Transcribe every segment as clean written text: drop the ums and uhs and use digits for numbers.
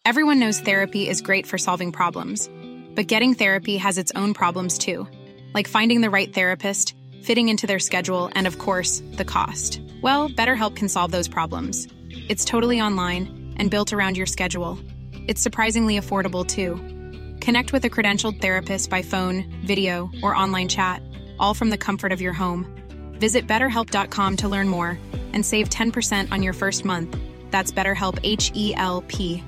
Everyone knows therapy is great for solving problems, but getting therapy has its own problems too, like finding the right therapist, fitting into their schedule, and of course, the cost. Well, BetterHelp can solve those problems. It's totally online and built around your schedule. It's surprisingly affordable too. Connect with a credentialed therapist by phone, video, or online chat, all from the comfort of your home. Visit BetterHelp.com to learn more and save 10% on your first month. That's BetterHelp, H-E-L-P.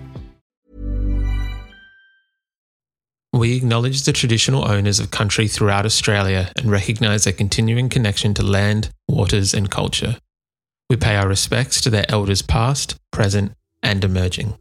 We acknowledge the traditional owners of country throughout Australia and recognise their continuing connection to land, waters and culture. We pay our respects to their elders past, present and emerging.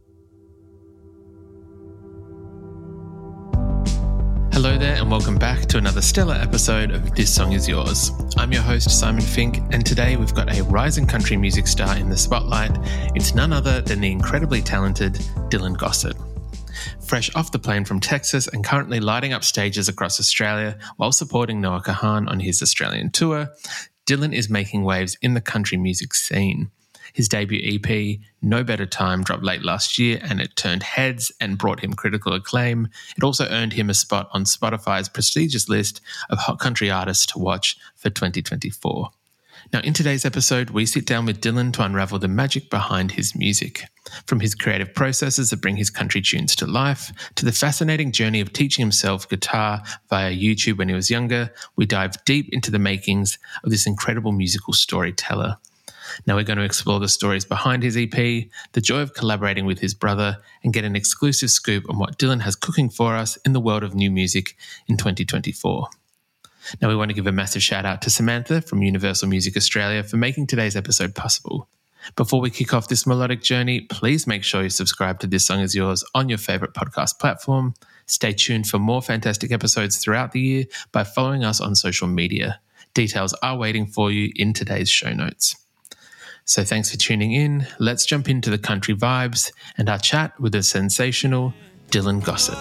Hello there and welcome back to another stellar episode of This Song Is Yours. I'm your host Simon Fink, and today we've got a rising country music star in the spotlight. It's none other than the incredibly talented Dylan Gossett. Fresh off the plane from Texas and currently lighting up stages across Australia while supporting Noah Kahan on his Australian tour, Dylan is making waves in the country music scene. His debut EP, No Better Time, dropped late last year and it turned heads and brought him critical acclaim. It also earned him a spot on Spotify's prestigious list of hot country artists to watch for 2024. Now, in today's episode, we sit down with Dylan to unravel the magic behind his music. From his creative processes that bring his country tunes to life, to the fascinating journey of teaching himself guitar via YouTube when he was younger, we dive deep into the makings of this incredible musical storyteller. Now we're going to explore the stories behind his EP, the joy of collaborating with his brother, and get an exclusive scoop on what Dylan has cooking for us in the world of new music in 2024. Now we want to give a massive shout out to Samantha from Universal Music Australia for making today's episode possible. Before we kick off this melodic journey, please make sure you subscribe to This Song Is Yours on your favourite podcast platform. Stay tuned for more fantastic episodes throughout the year by following us on social media. Details are waiting for you in today's show notes. So thanks for tuning in. Let's jump into the country vibes and our chat with the sensational Dylan Gossett.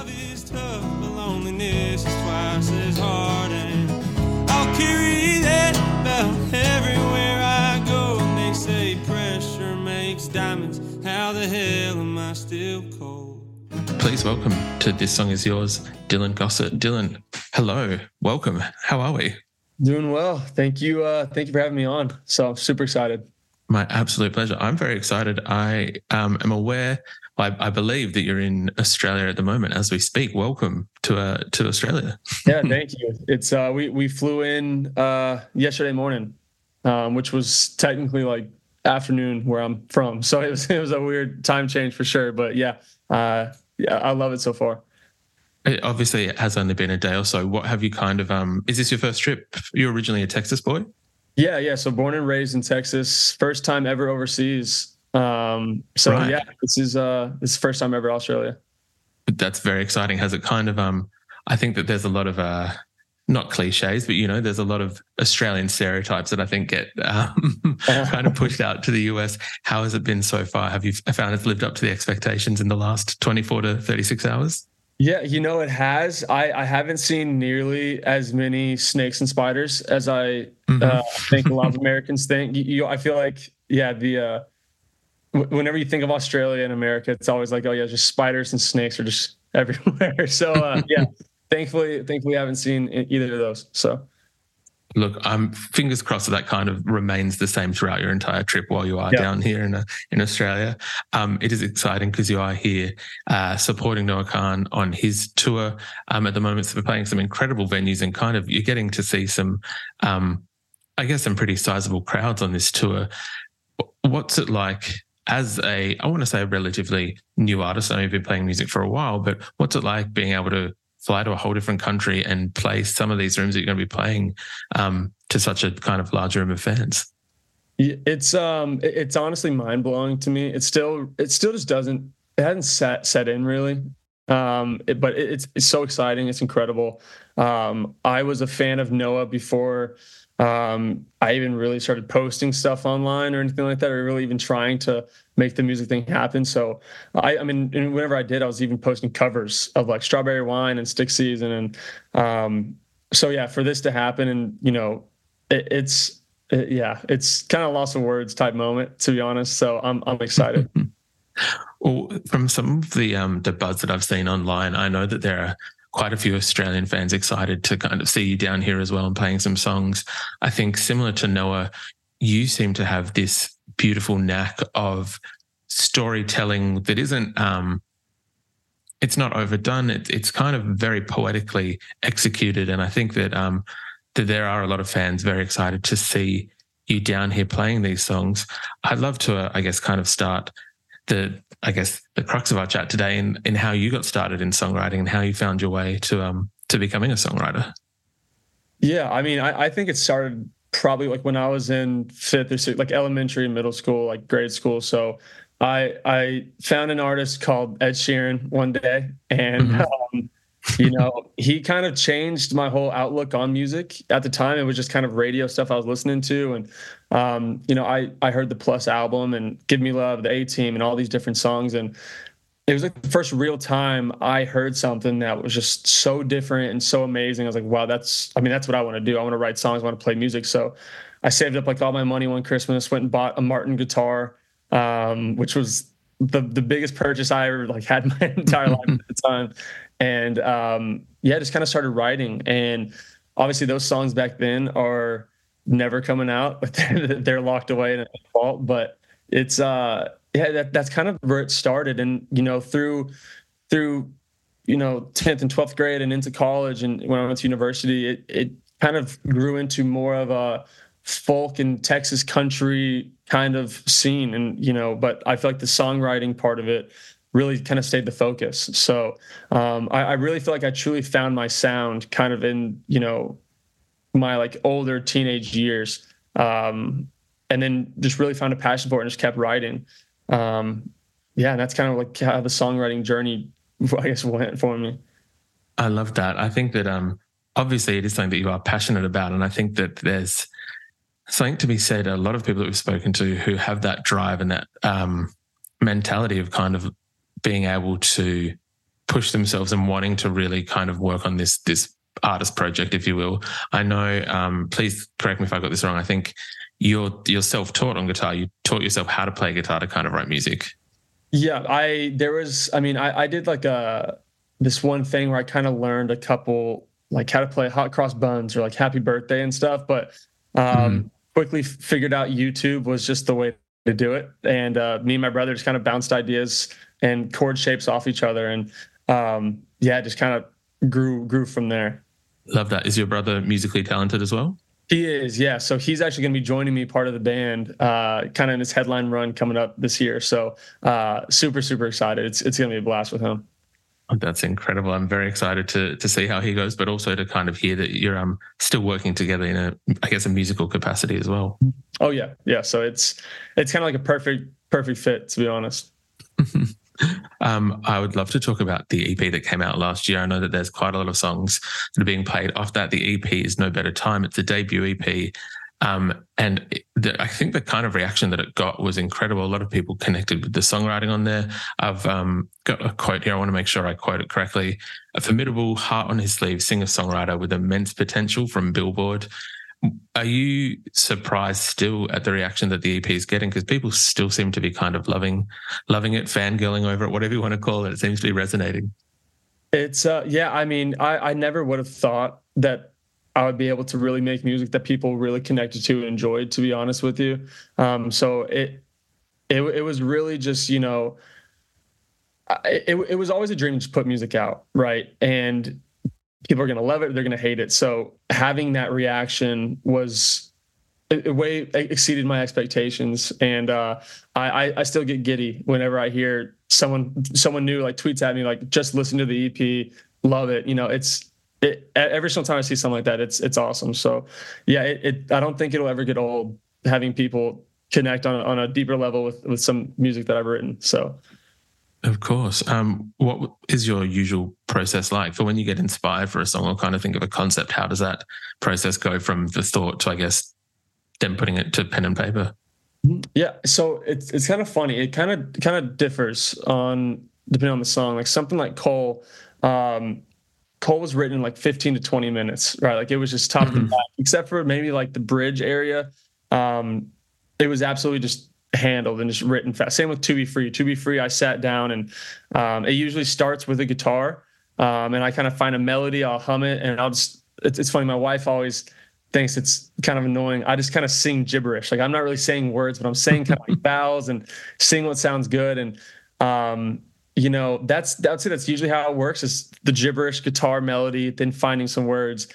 Carry that belt everywhere I go. And they say pressure makes diamonds. How the hell am I still cold? Please welcome to This Song Is Yours, Dylan Gossett. Dylan, hello, welcome. How are we? Doing well. Thank you. Thank you for having me on. So I'm super excited. My absolute pleasure. I'm very excited. I am aware, I believe that you're in Australia at the moment as we speak. Welcome to Australia. Yeah, thank you. It's we flew in yesterday morning, which was technically like afternoon where I'm from. So it was a weird time change for sure. But yeah, I love it so far. Obviously, it has only been a day or so. What have you kind of is this your first trip? You're originally a Texas boy? Yeah. So born and raised in Texas, first time ever overseas. Right. Yeah, this is the first time ever Australia. That's very exciting. Has it kind of I think that there's a lot of not cliches, but there's a lot of Australian stereotypes that I think get kind of pushed out to the US. How has it been so far? Have you found it's lived up to the expectations in the last 24 to 36 hours? Yeah, it has. I haven't seen nearly as many snakes and spiders as I think a lot of Americans think. I feel like, whenever you think of Australia and America, it's always like, oh yeah, just spiders and snakes are just everywhere. So thankfully I haven't seen either of those. So look, I'm fingers crossed that kind of remains the same throughout your entire trip while you are down here in Australia. It is exciting because you are here supporting Noah Kahan on his tour at the moment. So we're playing some incredible venues and kind of you're getting to see some, I guess, some pretty sizable crowds on this tour. What's it like as I want to say a relatively new artist? I know you've been playing music for a while, but what's it like being able to fly to a whole different country and play some of these rooms that you're going to be playing to such a kind of large room of fans? It's honestly mind blowing to me. It still just hasn't set in really. But it's so exciting. It's incredible. I was a fan of Noah before I even really started posting stuff online or anything like that, or really even trying to make the music thing happen. So I mean, whenever I did, I was even posting covers of like Strawberry Wine and Stick Season. And so yeah, for this to happen and, it's kind of loss of words type moment, to be honest. So I'm excited. Well, from some of the buzz that I've seen online, I know that there are quite a few Australian fans excited to kind of see you down here as well and playing some songs. I think similar to Noah, you seem to have this beautiful knack of storytelling that isn't, it's not overdone. It's kind of very poetically executed. And I think that, that there are a lot of fans very excited to see you down here playing these songs. I'd love to, I guess, kind of start the crux of our chat today in how you got started in songwriting and how you found your way to becoming a songwriter. Yeah, I mean, I think it started probably like when I was in fifth or sixth, like elementary, middle school, like grade school. So I found an artist called Ed Sheeran one day, and you know, he kind of changed my whole outlook on music. At the time, it was just kind of radio stuff I was listening to. And, you know, I heard the Plus album and Give Me Love, the A-Team, and all these different songs. And it was like the first real time I heard something that was just so different and so amazing. I was like, wow, that's what I want to do. I want to write songs, I want to play music. So I saved up like all my money one Christmas, went and bought a Martin guitar, which was the biggest purchase I ever like had in my entire life at the time. And yeah, just kind of started writing. And obviously those songs back then are never coming out, but they're locked away in a vault. But it's yeah, that's kind of where it started. And you know, through you know 10th and 12th grade and into college, and when I went to university, it kind of grew into more of a folk and Texas country kind of scene. And you know, but I feel like the songwriting part of it really kind of stayed the focus. So I really feel like I truly found my sound kind of in, you know, my like older teenage years. And then just really found a passion for it and just kept writing. Yeah, and that's kind of like how the songwriting journey, I guess, went for me. I love that. I think that obviously it is something that you are passionate about. And I think that there's something to be said, a lot of people that we've spoken to who have that drive and that mentality of kind of being able to push themselves and wanting to really kind of work on this artist project, if you will. I know, please correct me if I got this wrong, I think you're self-taught on guitar. You taught yourself how to play guitar to kind of write music. Yeah, I did like this one thing where I kind of learned a couple, like how to play Hot Cross Buns or like Happy Birthday and stuff, but quickly figured out YouTube was just the way to do it. And me and my brother just kind of bounced ideas and chord shapes off each other. And yeah, just kind of grew from there. Love that. Is your brother musically talented as well? He is, yeah. So he's actually going to be joining me part of the band, kind of in his headline run coming up this year. So super, super excited. It's going to be a blast with him. Oh, that's incredible. I'm very excited to see how he goes, but also to kind of hear that you're still working together in a musical capacity as well. Oh yeah. Yeah. So it's kind of like a perfect fit, to be honest. I would love to talk about the EP that came out last year. I know that there's quite a lot of songs that are being played off that. The EP is No Better Time. It's a debut EP. And I think the kind of reaction that it got was incredible. A lot of people connected with the songwriting on there. I've got a quote here. I want to make sure I quote it correctly. A formidable, heart on his sleeve singer-songwriter with immense potential from Billboard. Are you surprised still at the reaction that the EP is getting? Because people still seem to be kind of loving it, fangirling over it, whatever you want to call it. It seems to be resonating. It's, yeah, I mean, I never would have thought that I would be able to really make music that people really connected to and enjoyed, to be honest with you. So it was really just, you know, it was always a dream to just put music out, right? And people are going to love it, they're going to hate it. So having that reaction was it way exceeded my expectations. And I still get giddy whenever I hear someone new like tweets at me like, just listen to the EP, love it. You know, every single time I see something like that, it's awesome. So yeah, I don't think it'll ever get old having people connect on a deeper level with some music that I've written. So. Of course. What is your usual process like for when you get inspired for a song or kind of think of a concept? How does that process go from the thought to, I guess, then putting it to pen and paper? Yeah. So it's kind of funny. It kind of differs depending on the song. Like something like Cole was written in like 15 to 20 minutes, right? Like it was just top to back, except for maybe like the bridge area. It was absolutely just handled and just written fast. Same with To Be Free. To Be Free, I sat down and it usually starts with a guitar, and I kind of find a melody, I'll hum it, and it's funny, my wife always thinks it's kind of annoying. I just kind of sing gibberish. Like, I'm not really saying words, but I'm saying kind of like vowels and sing what sounds good. And that's usually how it works, is the gibberish guitar melody, then finding some words.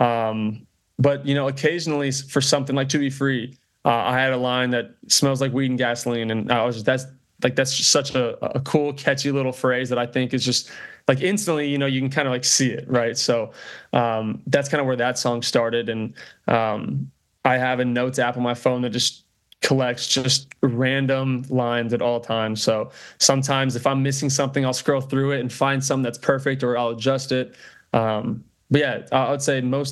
But occasionally for something like To Be Free, I had a line that smells like weed and gasoline, and that's just such a cool, catchy little phrase that I think is just like instantly, you can kind of like see it, right? So that's kind of where that song started. And I have a notes app on my phone that just collects just random lines at all times. So sometimes if I'm missing something, I'll scroll through it and find something that's perfect, or I'll adjust it. But yeah, I would say more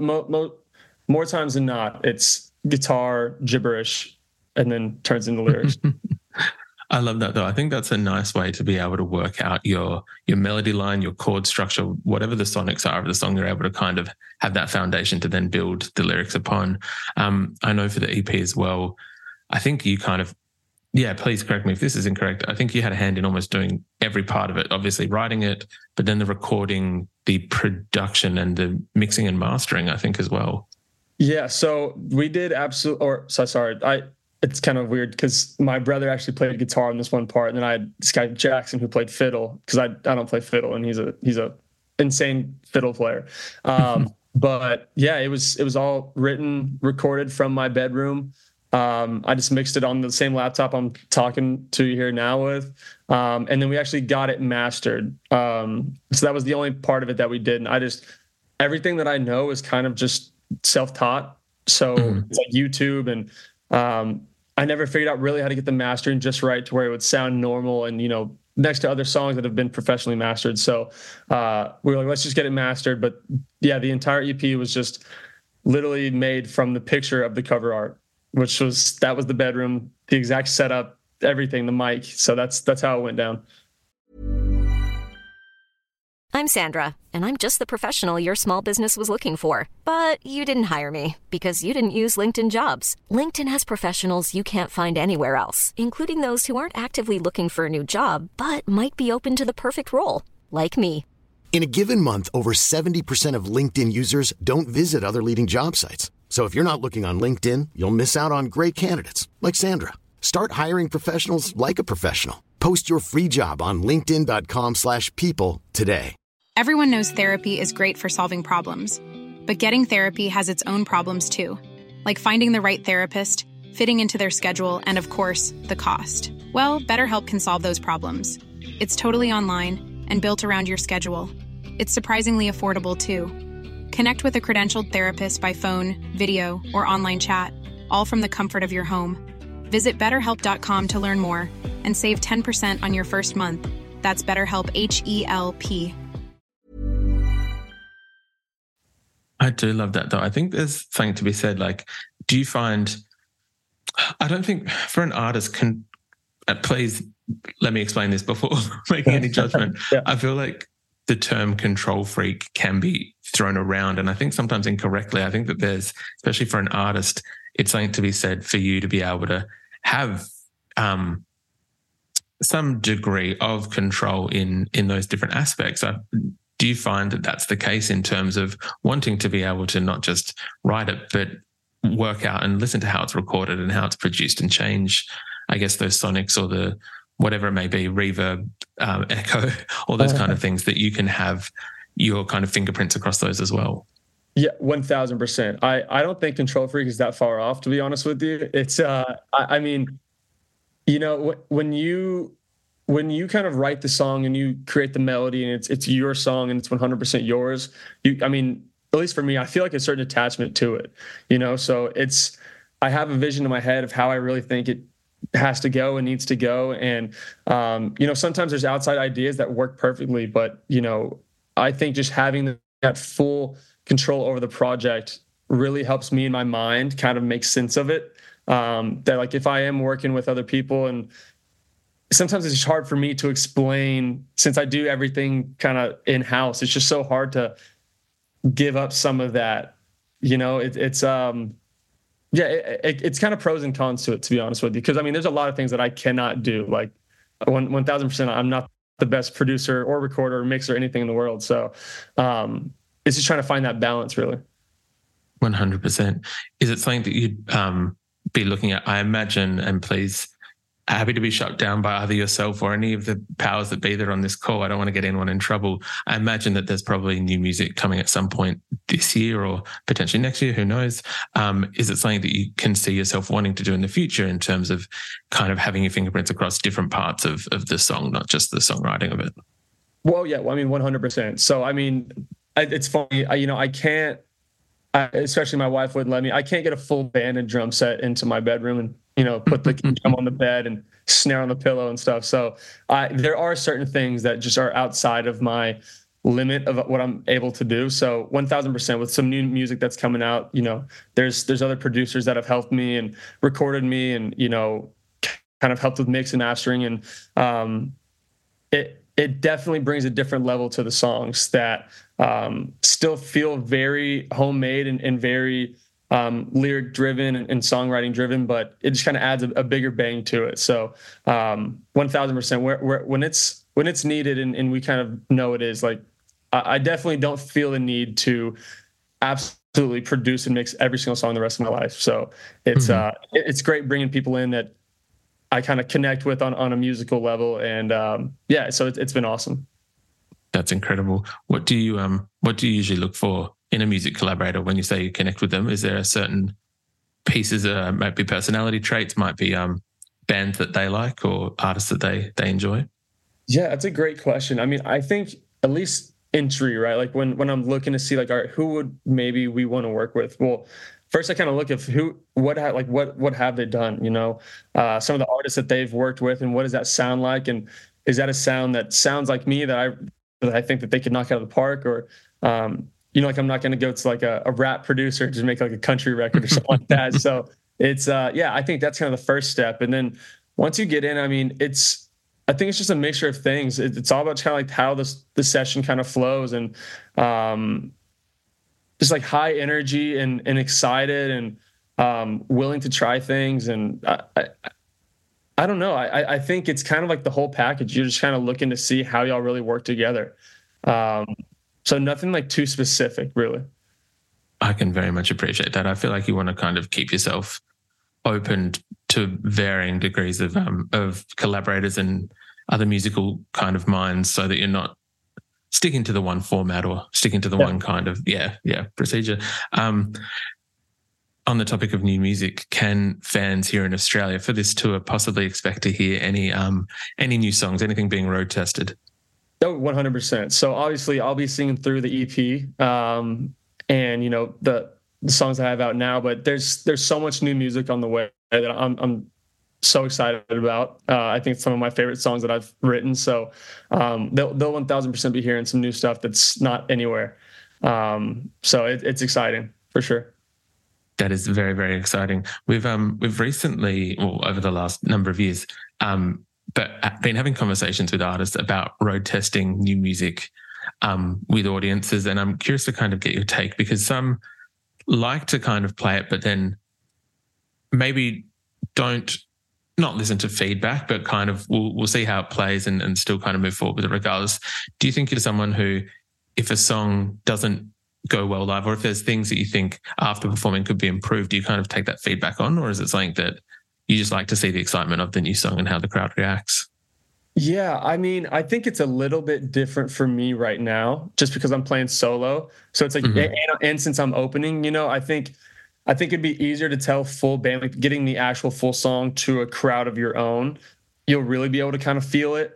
times than not, it's guitar gibberish and then turns into lyrics. I love that, though. I think that's a nice way to be able to work out your melody line, your chord structure, whatever the sonics are of the song. You're able to kind of have that foundation to then build the lyrics upon. I know for the EP as well, I think you kind of, please correct me if this is incorrect, I think you had a hand in almost doing every part of it, obviously writing it, but then the recording, the production and the mixing and mastering, I think, as well. Yeah, so we did it's kind of weird because my brother actually played guitar on this one part, and then I had this guy Jackson who played fiddle, because I don't play fiddle, and he's a insane fiddle player. But yeah, it was all written, recorded from my bedroom. I just mixed it on the same laptop I'm talking to you here now with, and then we actually got it mastered. So that was the only part of it that we did, and everything that I know is kind of just self-taught. So it's like YouTube, and I never figured out really how to get the mastering just right to where it would sound normal and, next to other songs that have been professionally mastered. So we were like, let's just get it mastered. But yeah, the entire EP was just literally made from the picture of the cover art, that was the bedroom, the exact setup, everything, the mic. So that's how it went down. I'm Sandra, and I'm just the professional your small business was looking for. But you didn't hire me because you didn't use LinkedIn Jobs. LinkedIn has professionals you can't find anywhere else, including those who aren't actively looking for a new job, but might be open to the perfect role, like me. In a given month, over 70% of LinkedIn users don't visit other leading job sites. So if you're not looking on LinkedIn, you'll miss out on great candidates like Sandra. Start hiring professionals like a professional. Post your free job on linkedin.com/people today. Everyone knows therapy is great for solving problems, but getting therapy has its own problems too, like finding the right therapist, fitting into their schedule, and of course, the cost. Well, BetterHelp can solve those problems. It's totally online and built around your schedule. It's surprisingly affordable too. Connect with a credentialed therapist by phone, video, or online chat, all from the comfort of your home. Visit BetterHelp.com to learn more and save 10% on your first month. That's BetterHelp, H-E-L-P. I do love that, though. I think there's something to be said. Like, do you find, I don't think for an artist please let me explain this before making any judgment. Yeah. I feel like the term control freak can be thrown around, and I think sometimes incorrectly. I think that there's, especially for an artist, it's something to be said for you to be able to have some degree of control in those different aspects. Do you find that that's the case in terms of wanting to be able to not just write it, but work out and listen to how it's recorded and how it's produced and change, I guess, those sonics or the whatever it may be, reverb, echo, all those kind of things, that you can have your kind of fingerprints across those as well? Yeah, 1000%. I don't think Control Freak is that far off, to be honest with you. It's I mean, when you kind of write the song and you create the melody and it's your song and it's 100% yours, at least for me, I feel like a certain attachment to it, so I have a vision in my head of how I really think it has to go and needs to go. And, sometimes there's outside ideas that work perfectly, but, I think just having that full control over the project really helps me in my mind kind of make sense of it. That like, if I am working with other people, and sometimes it's hard for me to explain, since I do everything kind of in-house, it's just so hard to give up some of that. Yeah, it's kind of pros and cons to it, to be honest with you. Because I mean, there's a lot of things that I cannot do. Like 1,000%, I'm not the best producer or recorder or mixer or anything in the world. So it's just trying to find that balance, really. 100%. Is it something that you'd be looking at? I imagine, and please, happy to be shut down by either yourself or any of the powers that be that are on this call. I don't want to get anyone in trouble. I imagine that there's probably new music coming at some point this year or potentially next year, who knows? Is it something that you can see yourself wanting to do in the future in terms of kind of having your fingerprints across different parts of the song, not just the songwriting of it? Well, yeah, I mean, 100%. So, I mean, it's funny, I can't, especially my wife wouldn't let me, I can't get a full band and drum set into my bedroom and, put the drum on the bed and snare on the pillow and stuff. So there are certain things that just are outside of my limit of what I'm able to do. So 1,000% with some new music that's coming out, there's other producers that have helped me and recorded me and, kind of helped with mix and mastering. And it definitely brings a different level to the songs that still feel very homemade and very lyric driven and songwriting driven, but it just kind of adds a bigger bang to it. So 1,000% when it's needed and we kind of know it is, like, I definitely don't feel the need to absolutely produce and mix every single song the rest of my life. So it's great bringing people in that I kind of connect with on a musical level. And so it's been awesome. That's incredible. What do you usually look for in a music collaborator when you say you connect with them? Is there a certain pieces, might be personality traits, might be bands that they like or artists that they enjoy? Yeah, that's a great question. I mean, I think at least entry, right? Like when I'm looking to see, like, all right, who would maybe we want to work with? Well, first I kind of look at what have they done? Some of the artists that they've worked with, and what does that sound like? And is that a sound that sounds like me that I think that they could knock out of the park? Or like, I'm not going to go to like a rap producer and just make like a country record or something like that. So it's I think that's kind of the first step. And then once you get in, I mean, I think it's just a mixture of things. It's all about kind of like how the session kind of flows, and just like high energy and excited and willing to try things. And I don't know. I think it's kind of like the whole package. You're just kind of looking to see how y'all really work together. So nothing like too specific, really. I can very much appreciate that. I feel like you want to kind of keep yourself open to varying degrees of collaborators and other musical kind of minds, so that you're not sticking to the one format or sticking to the one kind of procedure. On the topic of new music, can fans here in Australia for this tour possibly expect to hear any new songs, anything being road tested? Oh, 100%. So obviously I'll be singing through the EP and, the songs I have out now, but there's so much new music on the way that I'm so excited about. I think it's some of my favorite songs that I've written. So they'll 1,000% be hearing some new stuff that's not anywhere. So it's exciting for sure. That is very, very exciting. We've recently, over the last number of years, but I've been having conversations with artists about road testing new music with audiences, and I'm curious to kind of get your take, because some like to kind of play it, but then maybe not listen to feedback, but kind of we'll see how it plays and still kind of move forward with it regardless. Do you think you're someone who, if a song doesn't go well live, or if there's things that you think after performing could be improved, do you kind of take that feedback on, or is it something that you just like to see the excitement of the new song and how the crowd reacts? Yeah, I mean, I think it's a little bit different for me right now, just because I'm playing solo. So it's like, and since I'm opening, I think it'd be easier to tell full band, like getting the actual full song to a crowd of your own. You'll really be able to kind of feel it.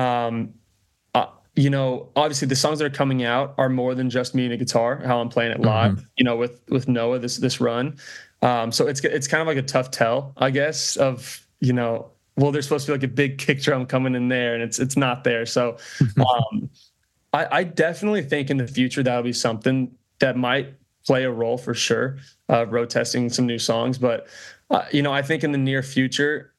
Obviously the songs that are coming out are more than just me and a guitar, how I'm playing it live, with Noah, this run. So it's kind of like a tough tell, I guess, of, there's supposed to be like a big kick drum coming in there and it's not there. So I definitely think in the future that'll be something that might play a role for sure, road testing some new songs. But, I think in the near future,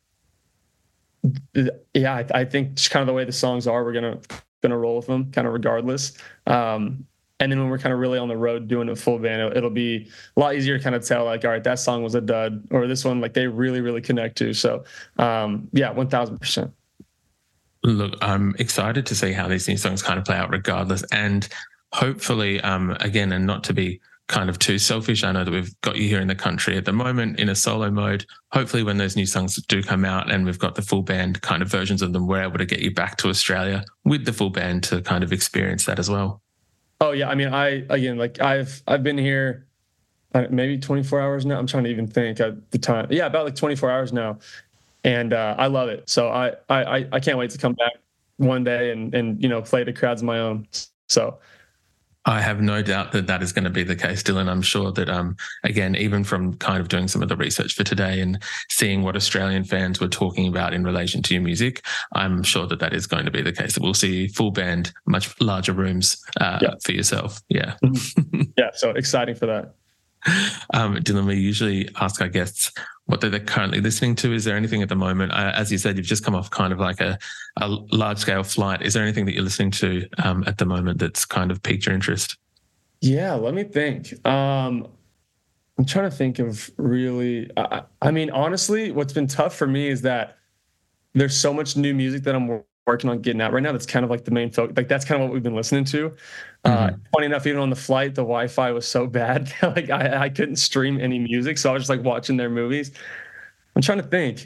I think just kind of the way the songs are, we're going to roll with them kind of regardless. And And then when we're kind of really on the road doing a full band, it'll be a lot easier to kind of tell, like, all right, that song was a dud, or this one, like, they really, really connect to. So, yeah, 1000%. Look, I'm excited to see how these new songs kind of play out regardless. And hopefully, again, and not to be kind of too selfish, I know that we've got you here in the country at the moment in a solo mode. Hopefully when those new songs do come out and we've got the full band kind of versions of them, we're able to get you back to Australia with the full band to kind of experience that as well. Oh yeah. I mean, I've been here maybe 24 hours now. I'm trying to even think at the time. Yeah, about like 24 hours now. And I love it. So I can't wait to come back one day and play to crowds of my own. So I have no doubt that that is going to be the case, Dylan. I'm sure that, again, even from kind of doing some of the research for today and seeing what Australian fans were talking about in relation to your music, I'm sure that that is going to be the case, that we'll see full band, much larger rooms for yourself. Yeah. Yeah. So exciting for that. Dylan, we usually ask our guests what they're currently listening to. Is there anything at the moment, as you said, you've just come off kind of like a large-scale flight. Is there anything that you're listening to at the moment that's kind of piqued your interest? Yeah, let me think. I'm trying to think of really, I mean, honestly, what's been tough for me is that there's so much new music that I'm working on getting out right now. That's kind of like the main focus. Like that's kind of what we've been listening to. Funny enough, even on the flight, the Wi-Fi was so bad. Like I couldn't stream any music. So I was just like watching their movies. I'm trying to think.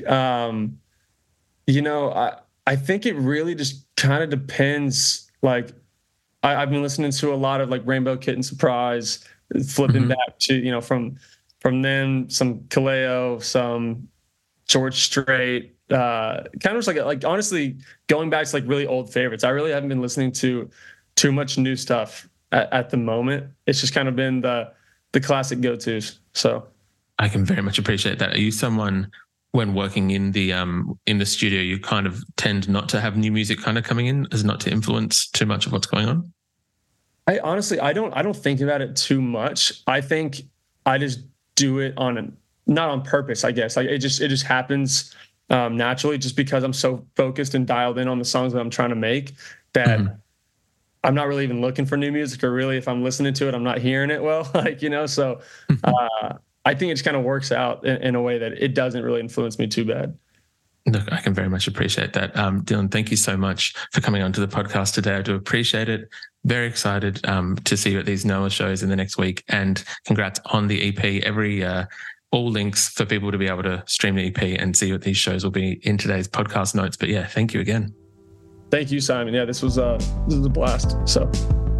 I think it really just kind of depends. Like I've been listening to a lot of like Rainbow Kitten Surprise, flipping back to, from them, some Kaleo, some George Strait, kind of just like honestly going back to like really old favorites. I really haven't been listening to too much new stuff at the moment. It's just kind of been the classic go-tos. So I can very much appreciate that. Are you someone, when working in the studio, you kind of tend not to have new music kind of coming in, as not to influence too much of what's going on? I honestly, I don't think about it too much. I think I just do it not on purpose, I guess. Like it just happens naturally, just because I'm so focused and dialed in on the songs that I'm trying to make that I'm not really even looking for new music, or really if I'm listening to it, I'm not hearing it well, so I think it just kind of works out in a way that it doesn't really influence me too bad. Look, I can very much appreciate that. Dylan, thank you so much for coming onto the podcast today. I do appreciate it. Very excited to see you at these NOAA shows in the next week, and congrats on the EP. All links for people to be able to stream the EP and see what these shows will be in today's podcast notes. But yeah, thank you again. Thank you, Simon. Yeah, this was a blast. So.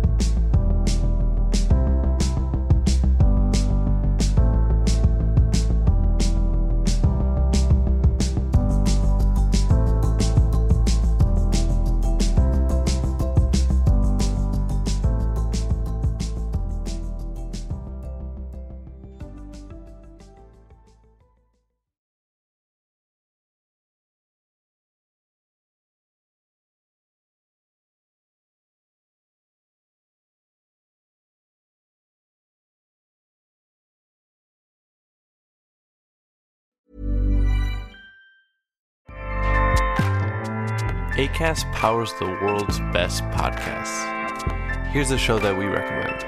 Acast powers the world's best podcasts. Here's a show that we recommend.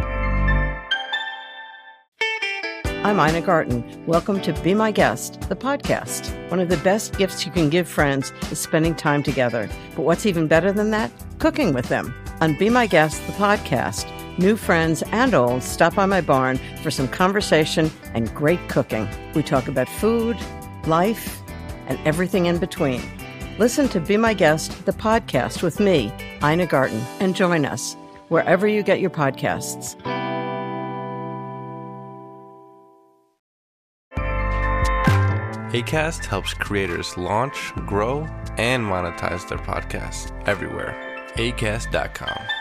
I'm Ina Garten. Welcome to Be My Guest, the podcast. One of the best gifts you can give friends is spending time together. But what's even better than that? Cooking with them. On Be My Guest, the podcast, new friends and old stop by my barn for some conversation and great cooking. We talk about food, life, and everything in between. Listen to Be My Guest, the podcast with me, Ina Garten, and join us wherever you get your podcasts. Acast helps creators launch, grow, and monetize their podcasts everywhere. Acast.com.